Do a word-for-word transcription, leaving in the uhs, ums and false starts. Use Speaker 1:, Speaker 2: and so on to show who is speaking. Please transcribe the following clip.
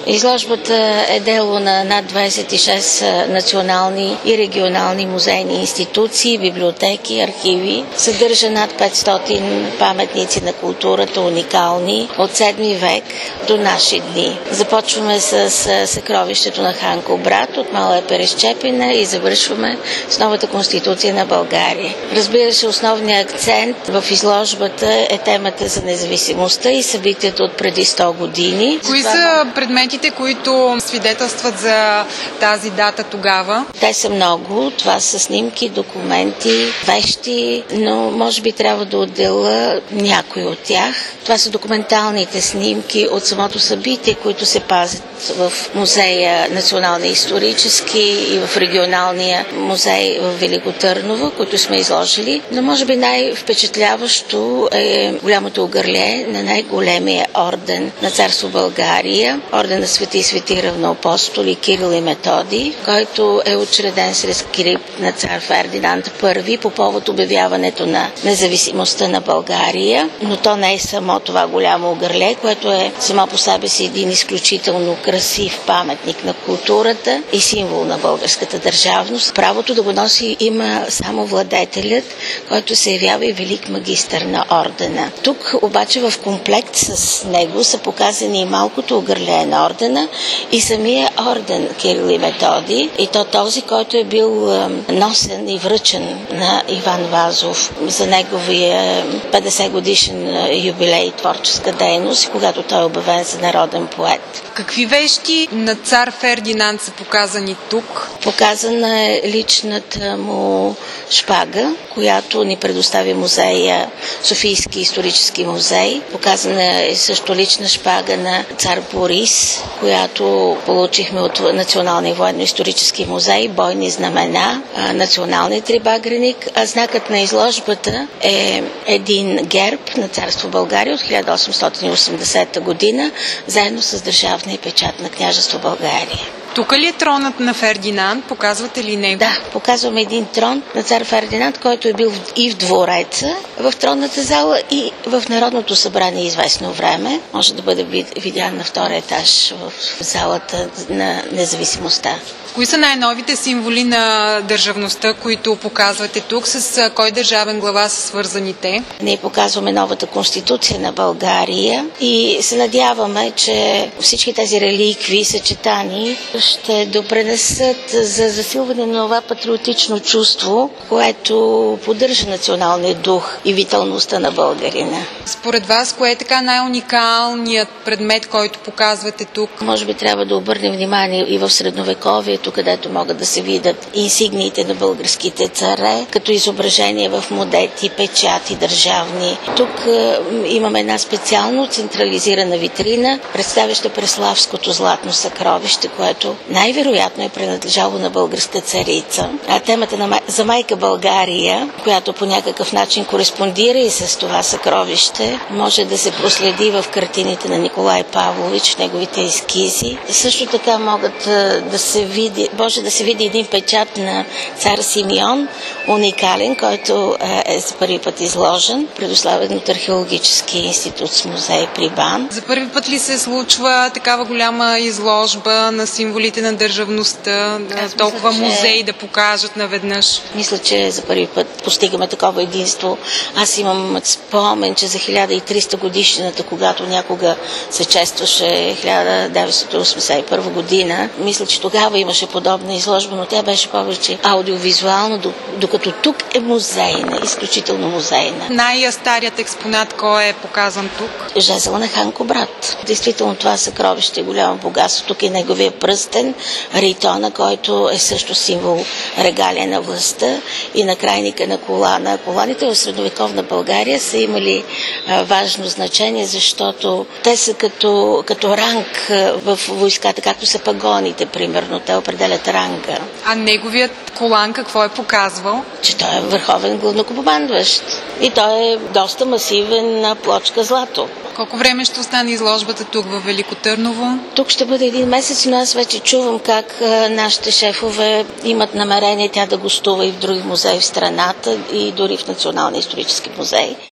Speaker 1: Изложбата е дело на над двадесет и шест национални и регионални музейни институции, библиотеки, архиви. Съдържа над петстотин паметници на културата, уникални от седми век до наши дни. Започваме с съкровището на хан Кубрат от Мала Перещепина и завършваме с новата конституция на България. Разбира се, основният акцент в изложбата е темата за независимостта и събитията от преди сто години.
Speaker 2: Кои са предметите, които свидетелстват за тази дата тогава?
Speaker 1: Те са много. Това са снимки, документи, вещи, но може би трябва да отделя някои от тях. Това са документалните снимки от самото събитие, които се пазят в музея Националния исторически и в регионалния музей в Велико Търново, които сме изложили. Но може би най-впечатляващо е голямото огърле на най-големия орден на Царство България, орден на Свети и Свети равноапостоли Кирил и Методий, който е учреден сред скрипт на цар Фердинанд Първи по повод обявяването на независимостта на България. Но то не е само това голямо огърле, което е само по себе си един изключително красив паметник на културата и символ на българската държавност. Правото да го носи има само владетелят, който се явява и велик магистър на ордена. Тук обаче в комплект с него са показани и малкото огърле на ордена и самия орден Кирил и Методий, и то този, който е бил носен и връчен на Иван Вазов за неговия петдесет годишен юбилей творческа дейност, когато той е обявен за народен поет.
Speaker 2: Какви вещи на цар Фердинанд са показани тук?
Speaker 1: Показана е личната му шпага, която ни предостави музея, Софийски исторически музей. Показана е също лична шпага на цар Борис, която получихме от Националния военно-исторически музей, бойни знамена, националния трибагреник, а знакът на изложбата е един герб на Царство България от хиляда осемстотин и осемдесета година, заедно с държавния печат на Княжество България.
Speaker 2: Тук ли е тронът на Фердинанд? Показвате ли него?
Speaker 1: Да, показваме един трон на цар Фердинанд, който е бил и в двореца, в тронната зала и в Народното събрание известно време. Може да бъде видян на втория етаж в залата на независимостта.
Speaker 2: Кои са най-новите символи на държавността, които показвате тук? С кой държавен глава са свързани те?
Speaker 1: Ние показваме новата конституция на България и се надяваме, че всички тези реликви, съчетани, ще допренесат за засилване на това патриотично чувство, което поддържа националния дух и виталността на българина.
Speaker 2: Според вас, кое е така най-уникалният предмет, който показвате тук?
Speaker 1: Може би трябва да обърнем внимание и в средновековието, където могат да се видят инсигниите на българските царе, като изображения в модети, печати държавни. Тук е, имаме една специално централизирана витрина, представяща Преславското златно съкровище, което най-вероятно е принадлежало на българска царица. А темата на, за майка България, която по някакъв начин кореспондира и с това съкровище, може да се проследи в картините на Николай Павлович, в неговите ескизи. Също така могат е, да се види може да се види един печат на цар Симеон, уникален, който е за първи път изложен, предоставен от Археологическия институт с музей при БАН.
Speaker 2: За първи път ли се случва такава голяма изложба на символите на държавността, Аз толкова мисля, музеи че... да покажат наведнъж?
Speaker 1: Мисля, че за първи път постигаме такова единство. Аз имам спомен, че за хиляда и триста годишнината, когато някога се честваше хиляда деветстотин осемдесет и първа година, мисля, че тогава имаше подобна изложба, но тя беше повече аудиовизуално, докато тук е музейна, изключително музейна.
Speaker 2: Най-старият експонат, кой е показан тук?
Speaker 1: Жезъл на хан Кубрат. Действително това съкровище е голямо богатство. Тук е неговия пръстен, ритона, който е също символ регалия на властта, и на крайника на колана. Коланите в средновековна България са имали а, важно значение, защото те са като, като ранг в войската, както са пагоните, примерно. Те определят ранга.
Speaker 2: А неговият колан какво е показвал?
Speaker 1: Че той е върховен главнокомандващ. И той е доста масивен на плочка злато.
Speaker 2: Колко време ще остане изложбата тук във Велико Търново?
Speaker 1: Тук ще бъде един месец, но аз вече чувам как а, нашите шефове имат намерение тя да гостува и в други музеи в страната, и дори в Националния исторически музей.